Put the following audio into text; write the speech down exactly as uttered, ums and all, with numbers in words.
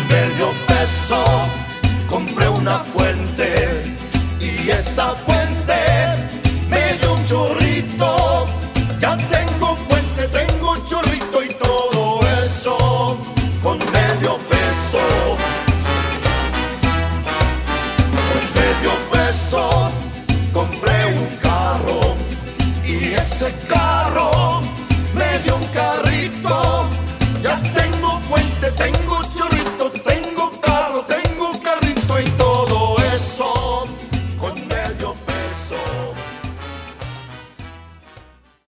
medio peso compré una fuente y esa fuente me dio un chorrito. Ya tengo fuente, tengo chorrito y todo eso con medio peso. Con medio peso compré un carro y ese carro me dio un carro.